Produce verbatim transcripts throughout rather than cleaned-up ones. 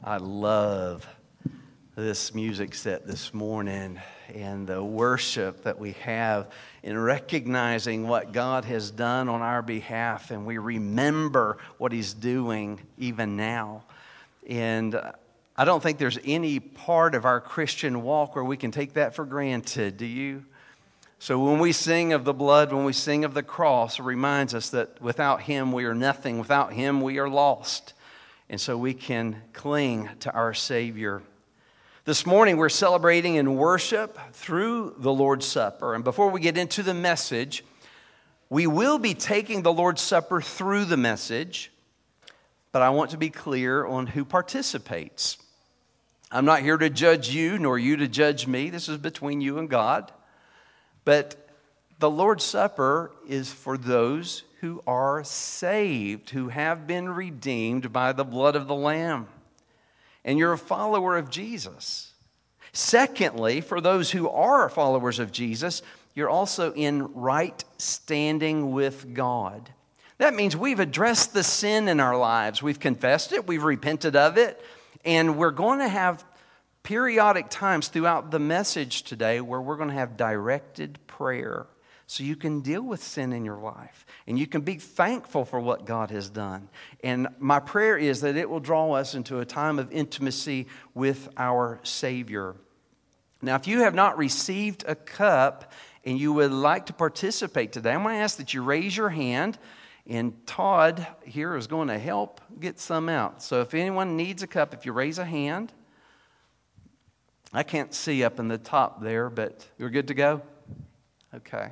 I love this music set this morning and the worship that we have in recognizing what God has done on our behalf, and we remember what He's doing even now. And I don't think there's any part of our Christian walk where we can take that for granted, do you? So when we sing of the blood, when we sing of the cross, it reminds us that without Him we are nothing. Without Him we are lost. And so we can cling to our Savior. This morning we're celebrating in worship through the Lord's Supper. And before we get into the message, we will be taking the Lord's Supper through the message. But I want to be clear on who participates. I'm not here to judge you, nor you to judge me. This is between you and God. But the Lord's Supper is for those who are saved, who have been redeemed by the blood of the Lamb. And you're a follower of Jesus. Secondly, for those who are followers of Jesus, you're also in right standing with God. That means we've addressed the sin in our lives. We've confessed it, we've repented of it, and we're going to have periodic times throughout the message today where we're going to have directed prayer. So you can deal with sin in your life. And you can be thankful for what God has done. And my prayer is that it will draw us into a time of intimacy with our Savior. Now, if you have not received a cup and you would like to participate today, I'm going to ask that you raise your hand. And Todd here is going to help get some out. So if anyone needs a cup, if you raise a hand. I can't see up in the top there, but you're good to go? Okay.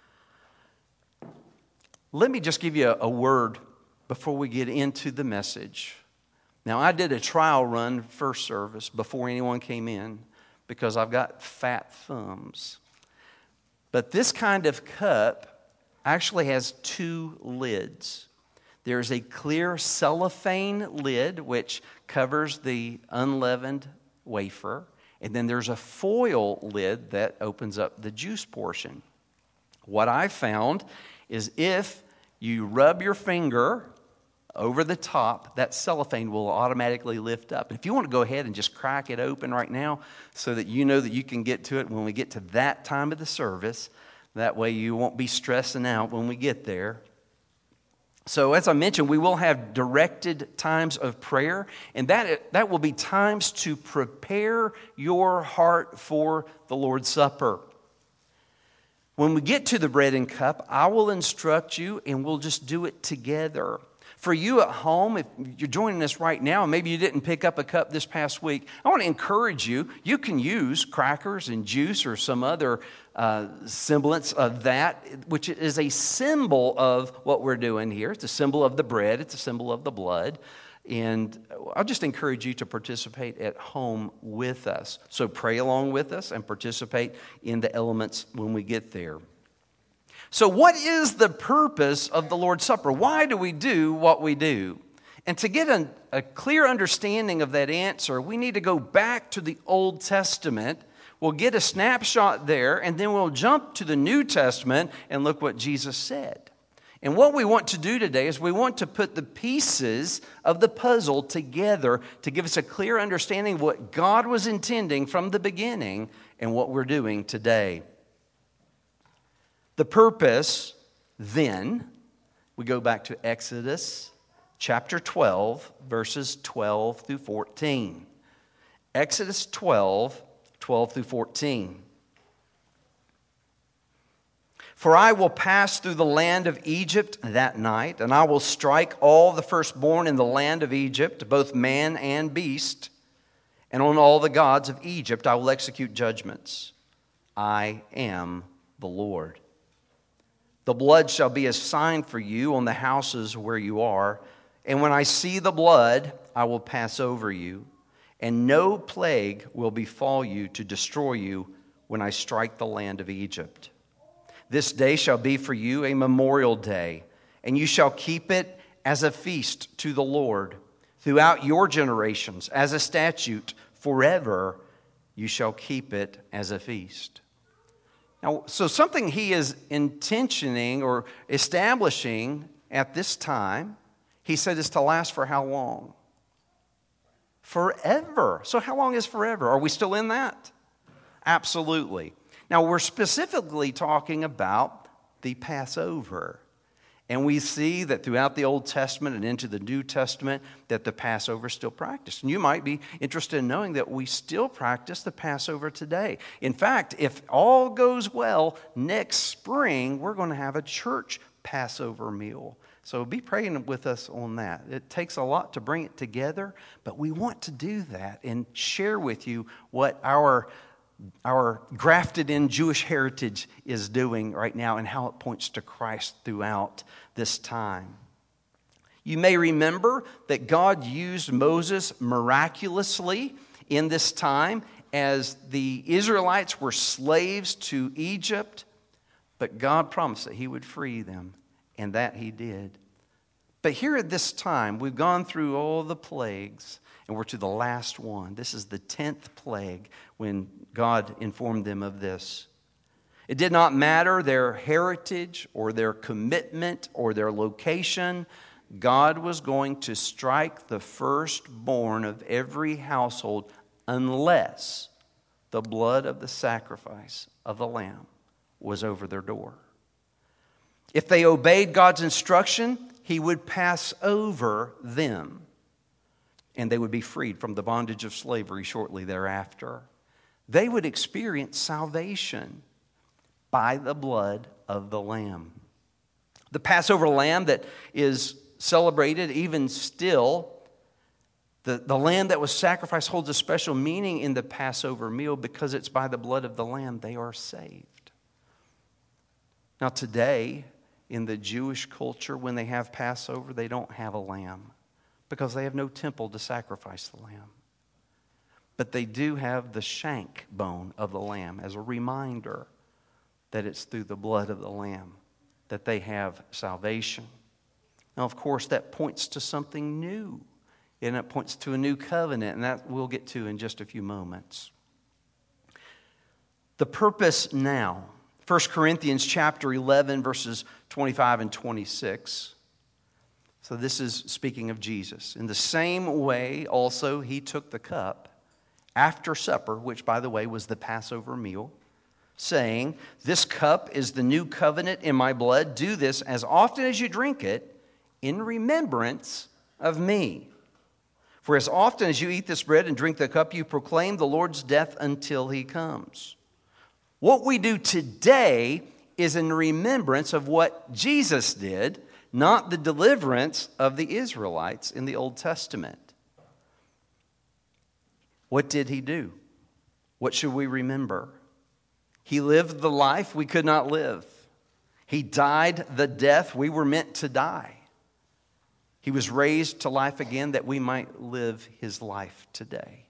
Let me just give you a, a word before we get into the message. Now, I did a trial run first service before anyone came in because I've got fat thumbs. But this kind of cup actually has two lids. There's a clear cellophane lid which covers the unleavened wafer. And then there's a foil lid that opens up the juice portion. What I found is if you rub your finger over the top, that cellophane will automatically lift up. If you want to go ahead and just crack it open right now so that you know that you can get to it when we get to that time of the service, that way you won't be stressing out when we get there. So as I mentioned, we will have directed times of prayer, and that, that will be times to prepare your heart for the Lord's Supper. When we get to the bread and cup, I will instruct you, and we'll just do it together. For you at home, if you're joining us right now, and maybe you didn't pick up a cup this past week, I want to encourage you, you can use crackers and juice or some other uh, semblance of that, which is a symbol of what we're doing here. It's a symbol of the bread. It's a symbol of the blood. And I'll just encourage you to participate at home with us. So pray along with us and participate in the elements when we get there. So what is the purpose of the Lord's Supper? Why do we do what we do? And to get a, a clear understanding of that answer, we need to go back to the Old Testament. We'll get a snapshot there, and then we'll jump to the New Testament and look what Jesus said. And what we want to do today is we want to put the pieces of the puzzle together to give us a clear understanding of what God was intending from the beginning and what we're doing today. The purpose, then, we go back to Exodus chapter twelve, verses twelve through fourteen. Exodus twelve, twelve through fourteen. For I will pass through the land of Egypt that night, and I will strike all the firstborn in the land of Egypt, both man and beast, and on all the gods of Egypt I will execute judgments. I am the Lord. The blood shall be a sign for you on the houses where you are, and when I see the blood, I will pass over you, and no plague will befall you to destroy you when I strike the land of Egypt. This day shall be for you a memorial day, and you shall keep it as a feast to the Lord throughout your generations, as a statute forever. You shall keep it as a feast. Now, so something he is intentioning or establishing at this time, he said, is to last for how long? Forever. So how long is forever? Are we still in that? Absolutely. Now, we're specifically talking about the Passover. And we see that throughout the Old Testament and into the New Testament that the Passover is still practiced. And you might be interested in knowing that we still practice the Passover today. In fact, if all goes well, next spring we're going to have a church Passover meal. So be praying with us on that. It takes a lot to bring it together, but we want to do that and share with you what our Our grafted in Jewish heritage is doing right now and how it points to Christ throughout this time. You may remember that God used Moses miraculously in this time as the Israelites were slaves to Egypt, but God promised that He would free them, and that He did. But here at this time, we've gone through all the plagues, and we're to the last one. This is the tenth plague when God informed them of this. It did not matter their heritage or their commitment or their location. God was going to strike the firstborn of every household unless the blood of the sacrifice of the lamb was over their door. If they obeyed God's instruction, He would pass over them, and they would be freed from the bondage of slavery shortly thereafter. They would experience salvation by the blood of the Lamb. The Passover lamb that is celebrated even still, the, the lamb that was sacrificed holds a special meaning in the Passover meal because it's by the blood of the Lamb they are saved. Now today, in the Jewish culture, when they have Passover, they don't have a lamb because they have no temple to sacrifice the lamb. But they do have the shank bone of the lamb as a reminder that it's through the blood of the lamb that they have salvation. Now, of course, that points to something new, and it points to a new covenant, and that we'll get to in just a few moments. The purpose now, First Corinthians chapter eleven, verses twenty-five and twenty-six. So this is speaking of Jesus. In the same way, also, He took the cup after supper, which, by the way, was the Passover meal, saying, "This cup is the new covenant in my blood. Do this as often as you drink it in remembrance of me. For as often as you eat this bread and drink the cup, you proclaim the Lord's death until He comes." What we do today is in remembrance of what Jesus did, not the deliverance of the Israelites in the Old Testament. What did He do? What should we remember? He lived the life we could not live. He died the death we were meant to die. He was raised to life again that we might live His life today.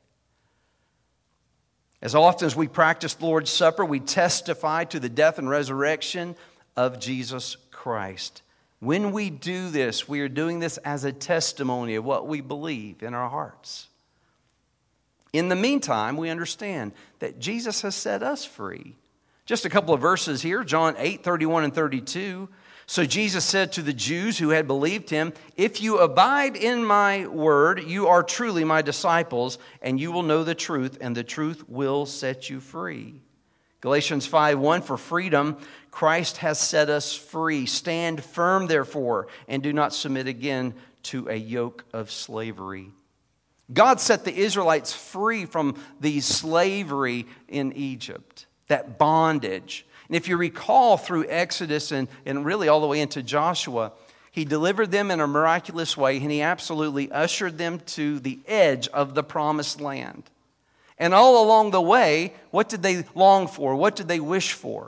As often as we practice the Lord's Supper, we testify to the death and resurrection of Jesus Christ. When we do this, we are doing this as a testimony of what we believe in our hearts. In the meantime, we understand that Jesus has set us free. Just a couple of verses here, John eight, thirty-one and thirty-two. So Jesus said to the Jews who had believed Him, "If you abide in my word, you are truly my disciples, and you will know the truth, and the truth will set you free." Galatians five one, "For freedom Christ has set us free. Stand firm, therefore, and do not submit again to a yoke of slavery." God set the Israelites free from the slavery in Egypt, that bondage. And if you recall through Exodus and, and really all the way into Joshua, He delivered them in a miraculous way, and He absolutely ushered them to the edge of the promised land. And all along the way, what did they long for? What did they wish for?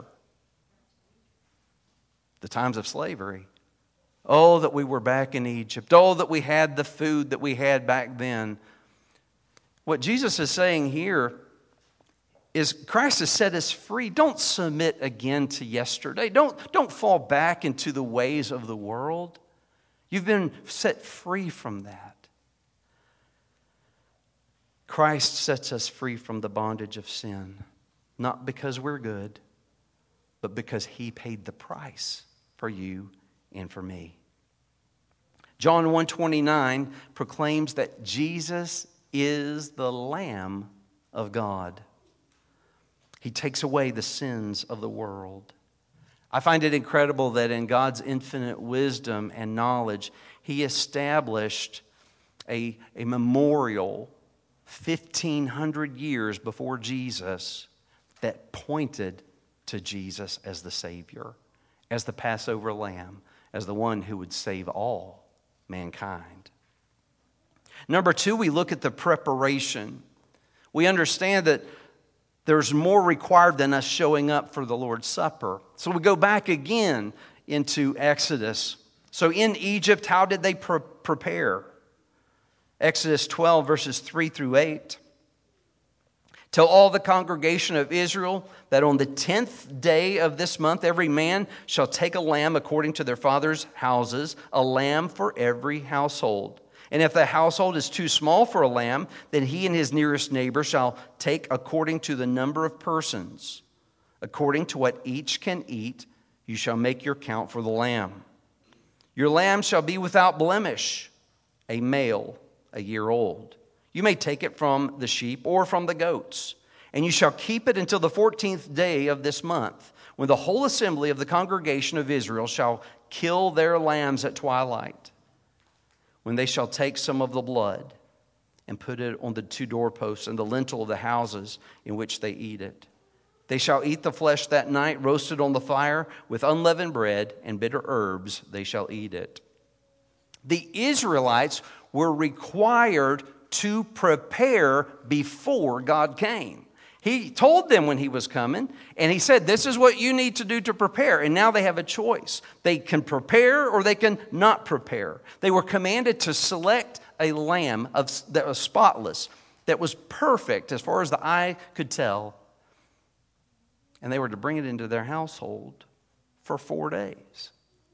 The times of slavery. Oh, that we were back in Egypt. Oh, that we had the food that we had back then. What Jesus is saying here is Christ has set us free. Don't submit again to yesterday. Don't, don't fall back into the ways of the world. You've been set free from that. Christ sets us free from the bondage of sin, not because we're good, but because He paid the price for you and for me. John one twenty-nine proclaims that Jesus is the Lamb of God. He takes away the sins of the world. I find it incredible that in God's infinite wisdom and knowledge, He established a, a memorial fifteen hundred years before Jesus that pointed to Jesus as the Savior, as the Passover lamb, as the one who would save all mankind. Number two, we look at the preparation. We understand that there's more required than us showing up for the Lord's Supper. So we go back again into Exodus. So in Egypt, how did they pre- prepare? Exodus twelve, verses three through eight. Tell all the congregation of Israel that on the tenth day of this month, every man shall take a lamb according to their father's houses, a lamb for every household. And if the household is too small for a lamb, then he and his nearest neighbor shall take according to the number of persons. According to what each can eat, you shall make your count for the lamb. Your lamb shall be without blemish, a male, a year old. You may take it from the sheep or from the goats, and you shall keep it until the fourteenth day of this month, when the whole assembly of the congregation of Israel shall kill their lambs at twilight, when they shall take some of the blood and put it on the two doorposts and the lintel of the houses in which they eat it. They shall eat the flesh that night, roasted on the fire, with unleavened bread and bitter herbs they shall eat it. The Israelites were required to prepare before God came. He told them when He was coming, and He said, this is what you need to do to prepare. And now they have a choice. They can prepare or they can not prepare. They were commanded to select a lamb of, that was spotless, that was perfect as far as the eye could tell. And they were to bring it into their household for four days.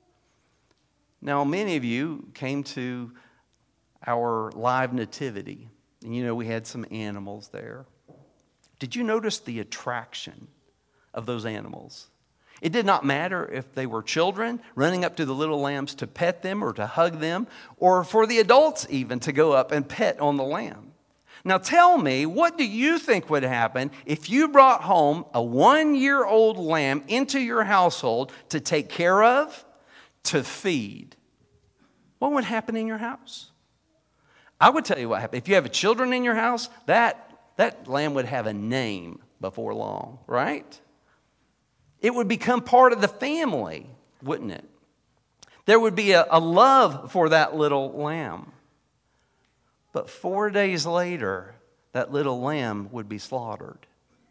Now, many of you came to our live nativity, and you know we had some animals there. Did you notice the attraction of those animals? It did not matter if they were children running up to the little lambs to pet them or to hug them, or for the adults even to go up and pet on the lamb. Now tell me, what do you think would happen if you brought home a one-year-old lamb into your household to take care of, to feed? What would happen in your house? I would tell you what happened. If you have children in your house, that, that lamb would have a name before long, right? It would become part of the family, wouldn't it? There would be a, a love for that little lamb. But four days later, that little lamb would be slaughtered.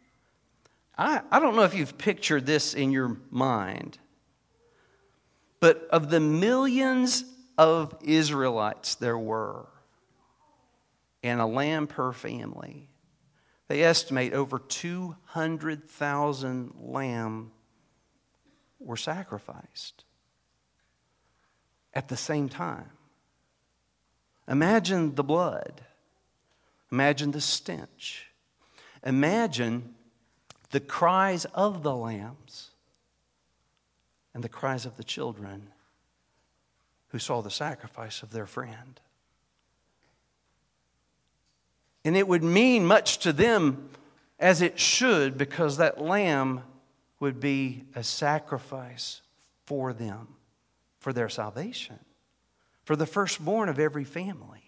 I, I don't know if you've pictured this in your mind, but of the millions of Israelites there were, and a lamb per family, they estimate over two hundred thousand lamb were sacrificed at the same time. Imagine the blood. Imagine the stench. Imagine the cries of the lambs and the cries of the children who saw the sacrifice of their friend. And it would mean much to them, as it should, because that lamb would be a sacrifice for them, for their salvation, for the firstborn of every family.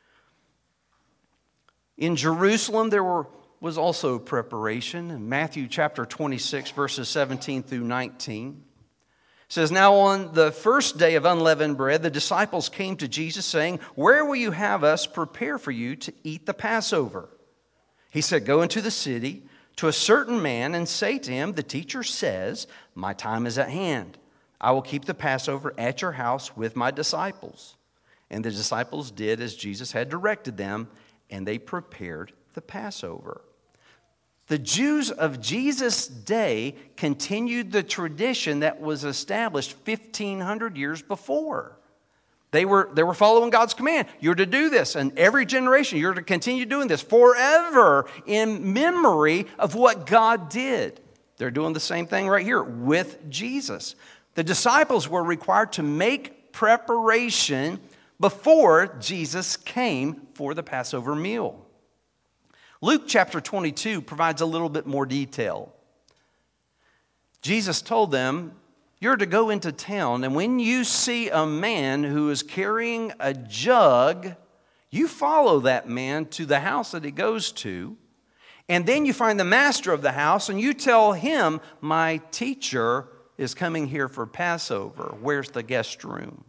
In Jerusalem, there were, was also preparation. In Matthew chapter twenty-six, verses seventeen through nineteen, it says, now on the first day of unleavened bread, the disciples came to Jesus saying, where will you have us prepare for you to eat the Passover? He said, go into the city to a certain man and say to him, the teacher says, my time is at hand. I will keep the Passover at your house with my disciples. And the disciples did as Jesus had directed them, and they prepared the Passover. The Jews of Jesus' day continued the tradition that was established fifteen hundred years before. They were, they were following God's command. You're to do this, and every generation you're to continue doing this forever in memory of what God did. They're doing the same thing right here with Jesus. The disciples were required to make preparation before Jesus came for the Passover meal. Luke chapter twenty-two provides a little bit more detail. Jesus told them, you're to go into town, and when you see a man who is carrying a jug, you follow that man to the house that he goes to, and then you find the master of the house, and you tell him, my teacher is coming here for Passover. Where's the guest room?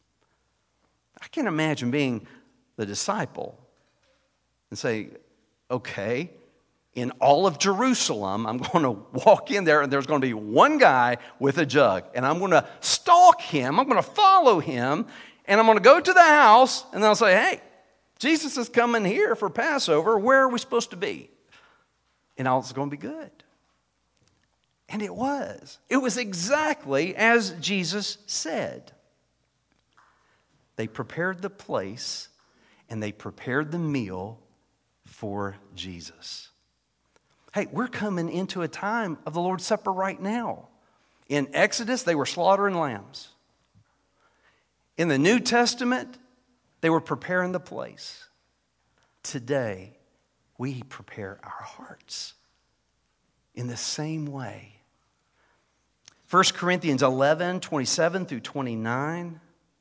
I can imagine being the disciple and say, okay, in all of Jerusalem, I'm going to walk in there and there's going to be one guy with a jug. And I'm going to stalk him. I'm going to follow him. And I'm going to go to the house and I'll say, hey, Jesus is coming here for Passover. Where are we supposed to be? And all it's going to be good. And it was. It was exactly as Jesus said. They prepared the place and they prepared the meal for Jesus. Hey, we're coming into a time of the Lord's Supper right now. In Exodus, they were slaughtering lambs. In the New Testament, they were preparing the place. Today, we prepare our hearts in the same way. First Corinthians eleven, twenty-seven through twenty-nine.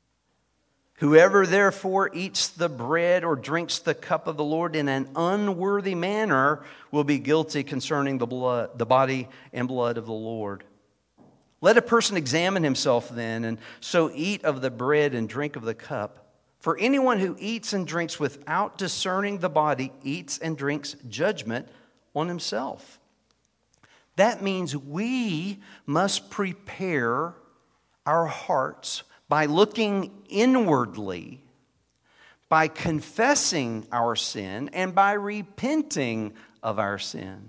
Whoever therefore eats the bread or drinks the cup of the Lord in an unworthy manner will be guilty concerning the blood, the body and blood of the Lord. Let a person examine himself then, and so eat of the bread and drink of the cup. For anyone who eats and drinks without discerning the body eats and drinks judgment on himself. That means we must prepare our hearts by looking inwardly, by confessing our sin, and by repenting of our sin.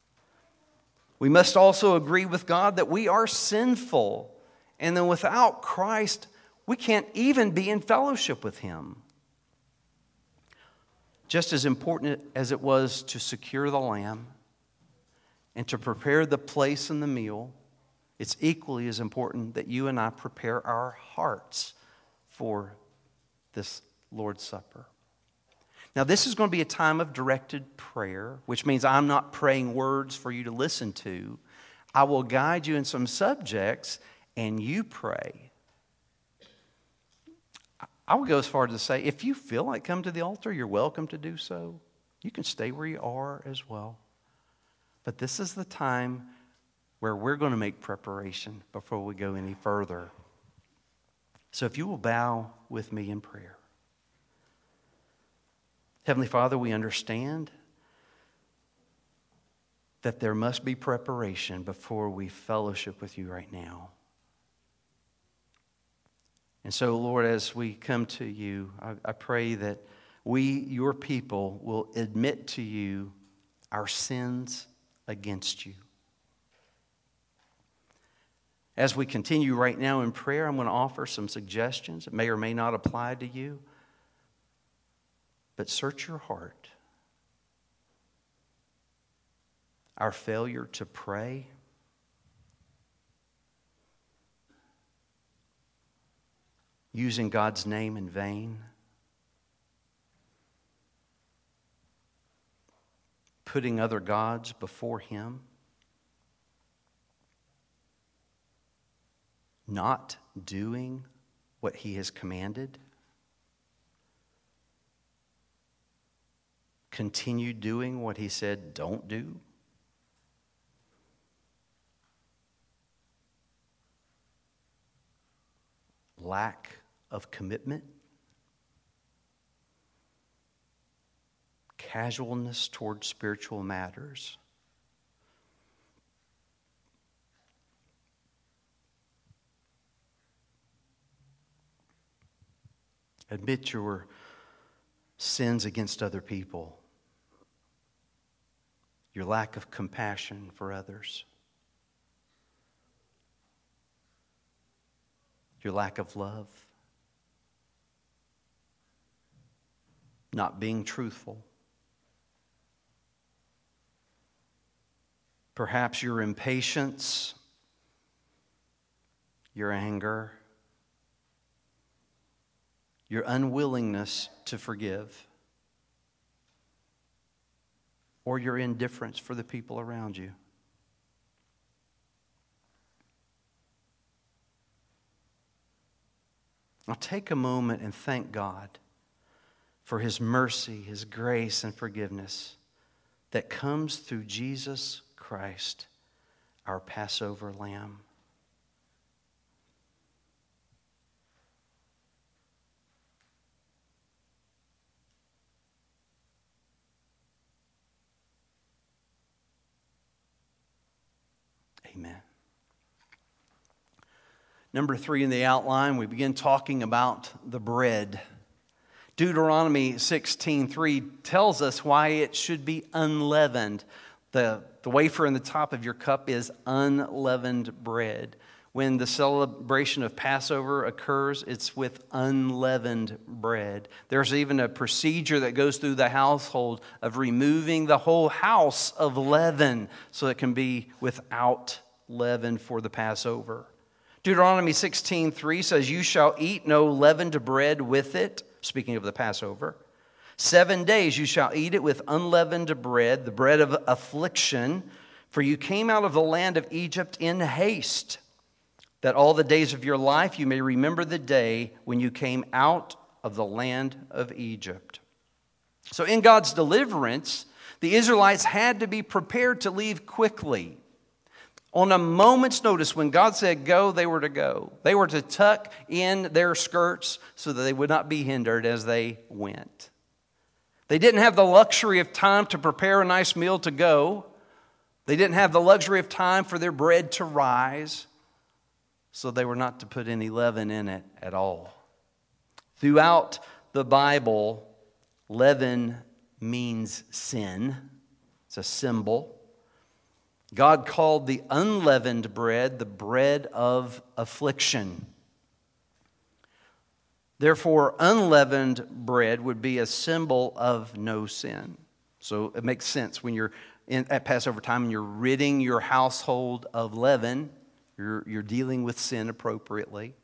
We must also agree with God that we are sinful, and that without Christ, we can't even be in fellowship with Him. Just as important as it was to secure the lamb and to prepare the place and the meal, it's equally as important that you and I prepare our hearts for this Lord's Supper. Now, this is going to be a time of directed prayer, which means I'm not praying words for you to listen to. I will guide you in some subjects, and you pray. I would go as far as to say, if you feel like coming to the altar, you're welcome to do so. You can stay where you are as well. But this is the time where we're going to make preparation before we go any further. So if you will bow with me in prayer. Heavenly Father, we understand that there must be preparation before we fellowship with you right now. And so, Lord, as we come to you, I, I pray that we, your people, will admit to you our sins against you. As we continue right now in prayer, I'm going to offer some suggestions. It may or may not apply to you. But search your heart. Our failure to pray, using God's name in vain, putting other gods before Him, not doing what He has commanded, continue doing what He said don't do, lack of commitment, casualness toward spiritual matters, admit your sins against other people, your lack of compassion for others, your lack of love, not being truthful. Perhaps your impatience, your anger, your unwillingness to forgive. or your indifference for the people around you. Now take a moment and thank God for His mercy, His grace, and forgiveness that comes through Jesus Christ, our Passover Lamb. Amen. Number three in the outline, we begin talking about the bread. Deuteronomy sixteen three tells us why it should be unleavened. The, the wafer in the top of your cup is unleavened bread. When the celebration of Passover occurs, it's with unleavened bread. There's even a procedure that goes through the household of removing the whole house of leaven so it can be without leaven for the Passover. Deuteronomy sixteen three says, "You shall eat no leavened bread with it," speaking of the Passover. "Seven days you shall eat it with unleavened bread, the bread of affliction, for you came out of the land of Egypt in haste, that all the days of your life you may remember the day when you came out of the land of Egypt." So in God's deliverance, the Israelites had to be prepared to leave quickly. On a moment's notice, when God said go, they were to go. They were to tuck in their skirts so that they would not be hindered as they went. They didn't have the luxury of time to prepare a nice meal to go. They didn't have the luxury of time for their bread to rise. So they were not to put any leaven in it at all. Throughout the Bible, leaven means sin. It's a symbol. God called the unleavened bread the bread of affliction. Therefore, unleavened bread would be a symbol of no sin. So it makes sense when you're in, at Passover time and you're ridding your household of leaven, you're, you're dealing with sin appropriately.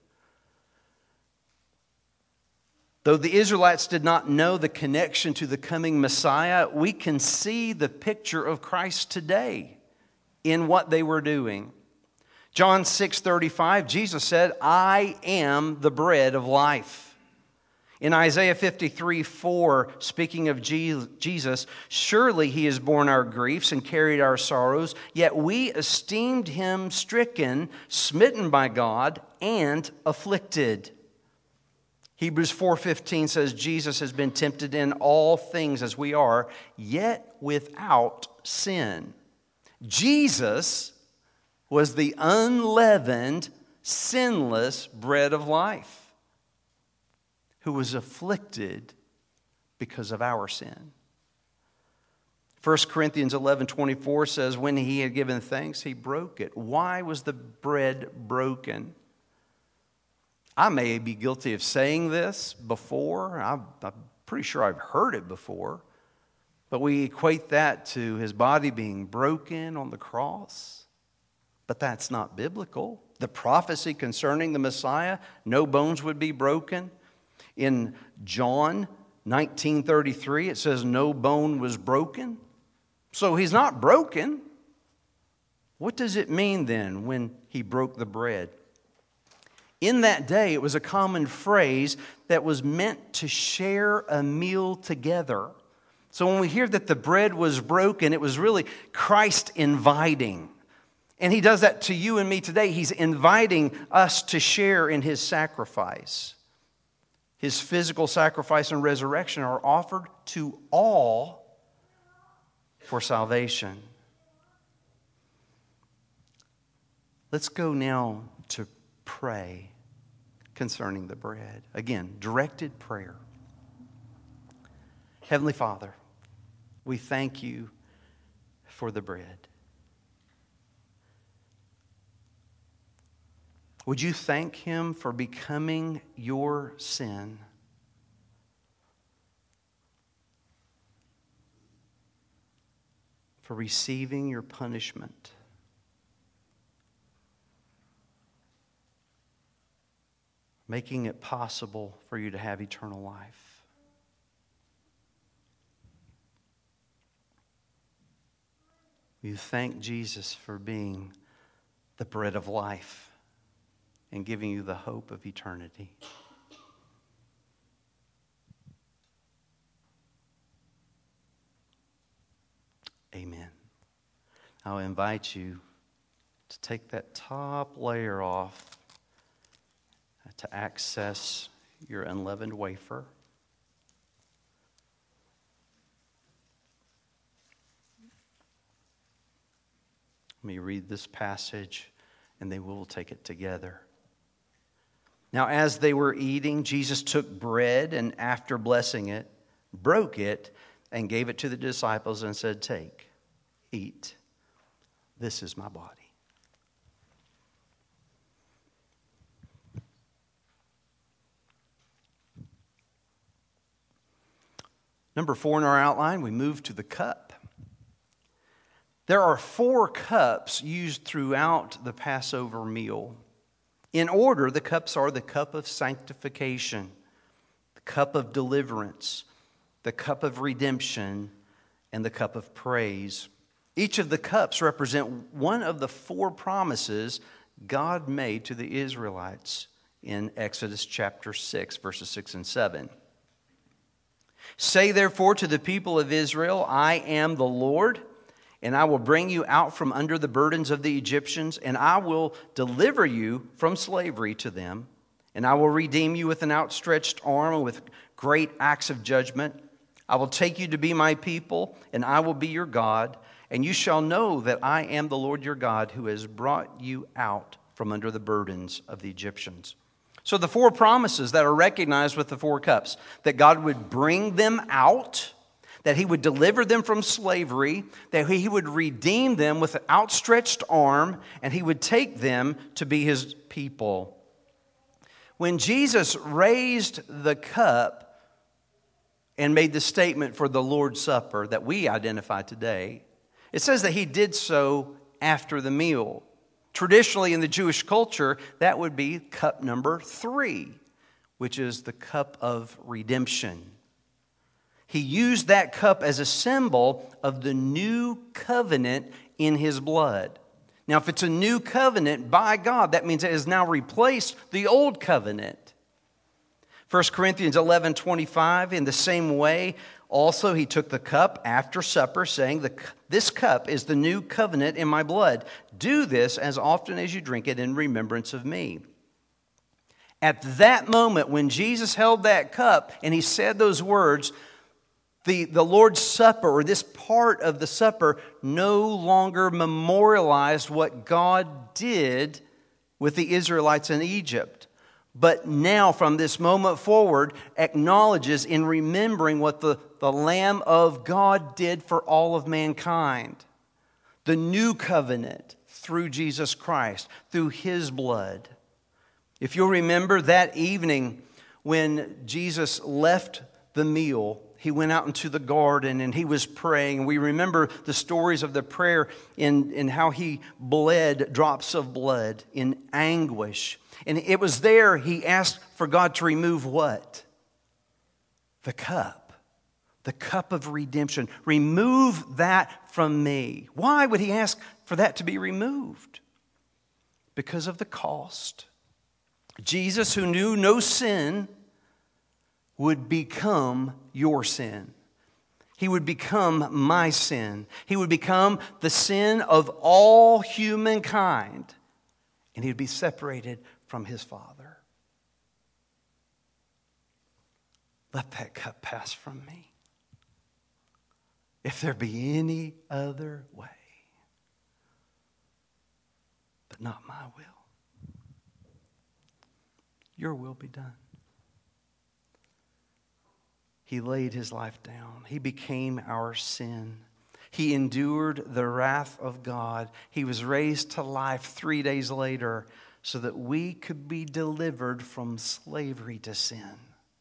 Though the Israelites did not know the connection to the coming Messiah, we can see the picture of Christ today in what they were doing. John six thirty-five, Jesus said, "I am the bread of life." In Isaiah fifty-three four, speaking of Jesus, "Surely He has borne our griefs and carried our sorrows, yet we esteemed Him stricken, smitten by God, and afflicted." Hebrews four fifteen says, "Jesus has been tempted in all things as we are, yet without sin." Jesus was the unleavened, sinless bread of life who was afflicted because of our sin. First Corinthians eleven twenty-four says, "When He had given thanks, He broke it." Why was the bread broken? I may be guilty of saying this before. I'm, I'm pretty sure I've heard it before. But we equate that to His body being broken on the cross. But that's not biblical. The prophecy concerning the Messiah, no bones would be broken. In John nineteen thirty-three, it says no bone was broken. So He's not broken. What does it mean then when He broke the bread? In that day, it was a common phrase that was meant to share a meal together. So when we hear that the bread was broken, it was really Christ inviting. And He does that to you and me today. He's inviting us to share in His sacrifice. His physical sacrifice and resurrection are offered to all for salvation. Let's go now to pray concerning the bread. Again, directed prayer. Heavenly Father, we thank You for the bread. Would You thank Him for becoming your sin? For receiving your punishment? Making it possible for You to have eternal life? You thank Jesus for being the bread of life and giving you the hope of eternity. Amen. I'll invite you to take that top layer off to access your unleavened wafer. Let me read this passage, and then we'll take it together. Now, as they were eating, Jesus took bread, and after blessing it, broke it, and gave it to the disciples and said, "Take, eat. This is my body." Number four in our outline, we move to the cup. There are four cups used throughout the Passover meal. In order, the cups are the cup of sanctification, the cup of deliverance, the cup of redemption, and the cup of praise. Each of the cups represent one of the four promises God made to the Israelites in Exodus chapter six, verses six and seven. "Say therefore to the people of Israel, I am the Lord, and I will bring you out from under the burdens of the Egyptians, and I will deliver you from slavery to them, and I will redeem you with an outstretched arm and with great acts of judgment. I will take you to be my people, and I will be your God, and you shall know that I am the Lord your God who has brought you out from under the burdens of the Egyptians." So the four promises that are recognized with the four cups: that God would bring them out, that He would deliver them from slavery, that He would redeem them with an outstretched arm, and He would take them to be His people. When Jesus raised the cup and made the statement for the Lord's Supper that we identify today, it says that He did so after the meal. Traditionally in the Jewish culture, that would be cup number three, which is the cup of redemption. He used that cup as a symbol of the new covenant in His blood. Now, if it's a new covenant by God, that means it has now replaced the old covenant. First Corinthians eleven twenty-five, in the same way, also He took the cup after supper, saying, "This cup is the new covenant in my blood. Do this as often as you drink it in remembrance of me." At that moment, when Jesus held that cup and He said those words, The, the Lord's Supper, or this part of the supper, no longer memorialized what God did with the Israelites in Egypt, but now from this moment forward acknowledges in remembering what the, the Lamb of God did for all of mankind. The new covenant through Jesus Christ, through His blood. If you'll remember that evening when Jesus left the meal, He went out into the garden and He was praying. We remember the stories of the prayer in, in how He bled drops of blood in anguish. And it was there He asked for God to remove what? The cup. The cup of redemption. Remove that from me. Why would He ask for that to be removed? Because of the cost. Jesus, who knew no sin, would become your sin. He would become my sin. He would become the sin of all humankind. And He would be separated from His Father. Let that cup pass from me. If there be any other way, but not my will. Your will be done. He laid His life down. He became our sin. He endured the wrath of God. He was raised to life three days later so that we could be delivered from slavery to sin.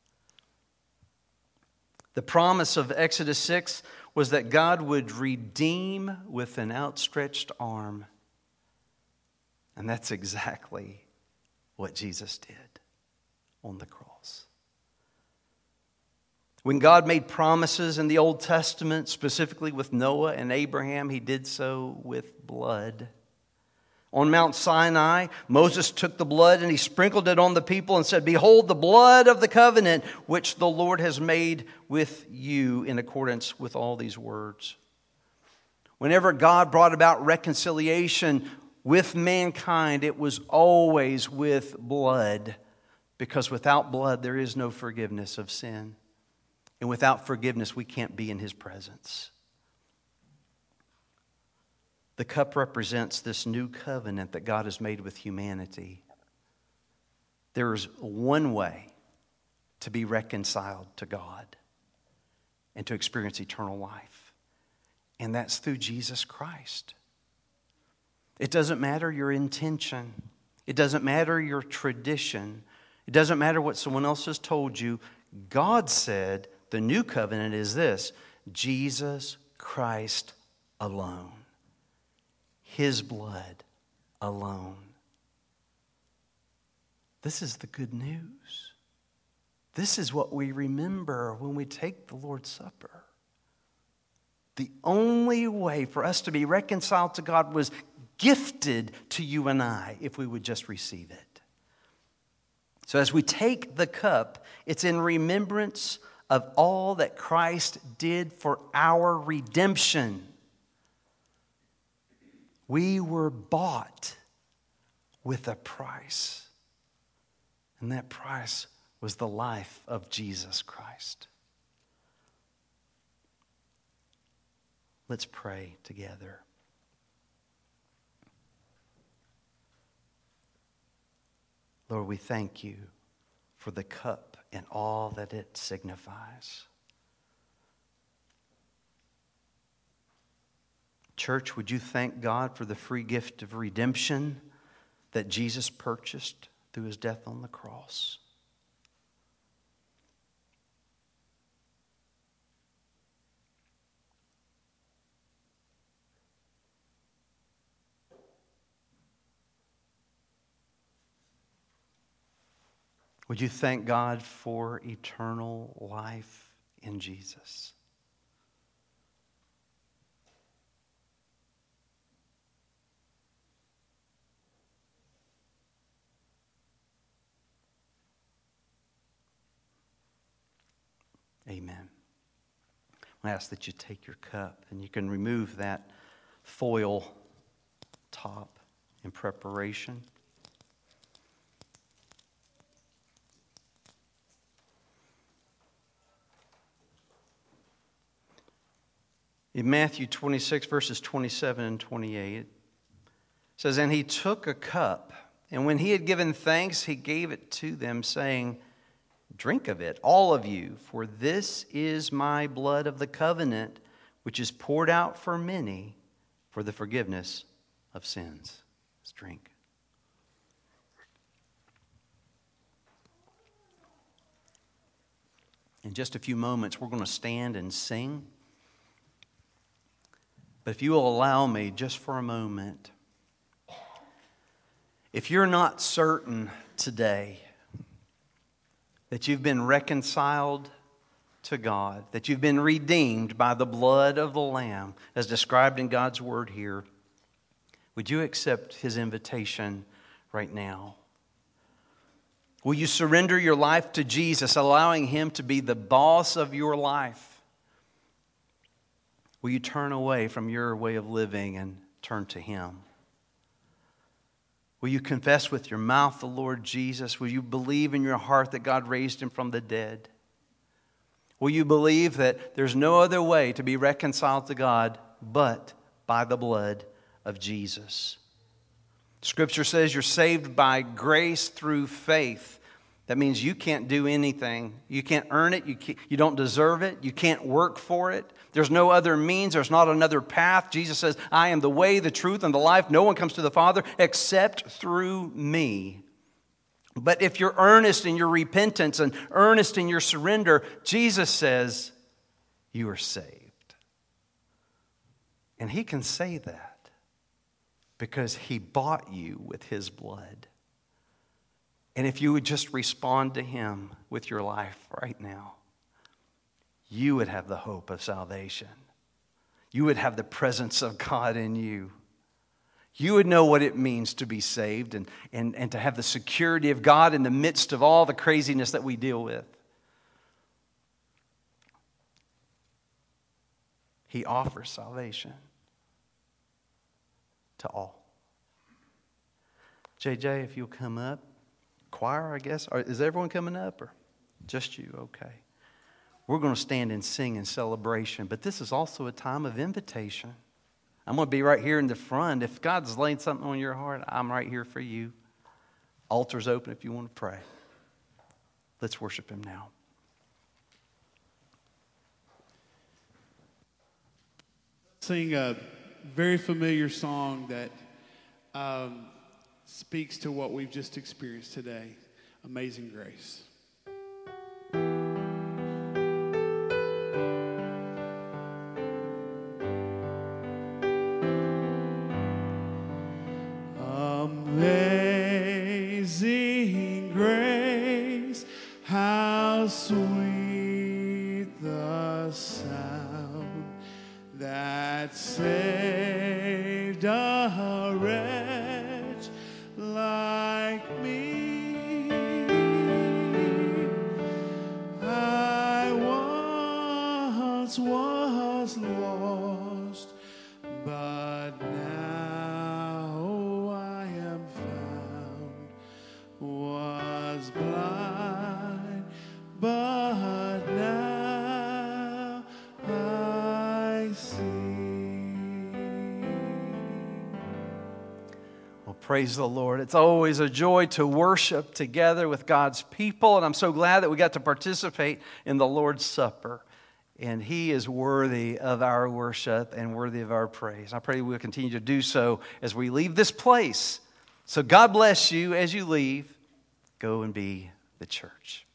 The promise of Exodus six was that God would redeem with an outstretched arm. And that's exactly what Jesus did on the cross. When God made promises in the Old Testament, specifically with Noah and Abraham, He did so with blood. On Mount Sinai, Moses took the blood and he sprinkled it on the people and said, "Behold the blood of the covenant which the Lord has made with you in accordance with all these words." Whenever God brought about reconciliation with mankind, it was always with blood, because without blood there is no forgiveness of sin. And without forgiveness we can't be in His presence. The cup represents this new covenant that God has made with humanity. There is one way to be reconciled to God and to experience eternal life, and that's through Jesus Christ. It doesn't matter your intention. It doesn't matter your tradition. It doesn't matter what someone else has told you. God said the new covenant is this: Jesus Christ alone. His blood alone. This is the good news. This is what we remember when we take the Lord's Supper. The only way for us to be reconciled to God was gifted to you and I if we would just receive it. So as we take the cup, it's in remembrance of all that Christ did for our redemption. We were bought with a price, and that price was the life of Jesus Christ. Let's pray together. Lord, we thank you for the cup and all that it signifies. Church, would you thank God for the free gift of redemption that Jesus purchased through His death on the cross? Would you thank God for eternal life in Jesus? Amen. I ask that you take your cup and you can remove that foil top in preparation. In Matthew twenty-six, verses twenty-seven and twenty-eight, it says, "And He took a cup, and when He had given thanks, He gave it to them, saying, 'Drink of it, all of you, for this is my blood of the covenant, which is poured out for many for the forgiveness of sins.'" Let's drink. In just a few moments, we're going to stand and sing. But if you will allow me just for a moment, if you're not certain today that you've been reconciled to God, that you've been redeemed by the blood of the Lamb, as described in God's Word here, would you accept His invitation right now? Will you surrender your life to Jesus, allowing Him to be the boss of your life? Will you turn away from your way of living and turn to Him? Will you confess with your mouth the Lord Jesus? Will you believe in your heart that God raised Him from the dead? Will you believe that there's no other way to be reconciled to God but by the blood of Jesus? Scripture says you're saved by grace through faith. That means you can't do anything. You can't earn it. You, can't, you don't deserve it. You can't work for it. There's no other means. There's not another path. Jesus says, "I am the way, the truth, and the life. No one comes to the Father except through me." But if you're earnest in your repentance and earnest in your surrender, Jesus says, you are saved. And He can say that because He bought you with His blood. And if you would just respond to Him with your life right now, you would have the hope of salvation. You would have the presence of God in you. You would know what it means to be saved and, and, and to have the security of God in the midst of all the craziness that we deal with. He offers salvation to all. J J, if you'll come up. Choir, I guess. Or is everyone coming up or just you? Okay. We're going to stand and sing in celebration, but this is also a time of invitation. I'm going to be right here in the front. If God's laid something on your heart, I'm right here for you. Altar's open if you want to pray. Let's worship Him now. Sing a very familiar song that um, speaks to what we've just experienced today. Amazing Grace. Amazing grace, how sweet the sound that saved a wretch like me. I once was lost, but now I am found. Was blind, but now I see. Well, praise the Lord. It's always a joy to worship together with God's people, and I'm so glad that we got to participate in the Lord's Supper. And He is worthy of our worship and worthy of our praise. I pray we'll continue to do so as we leave this place. So God bless you as you leave. Go and be the church.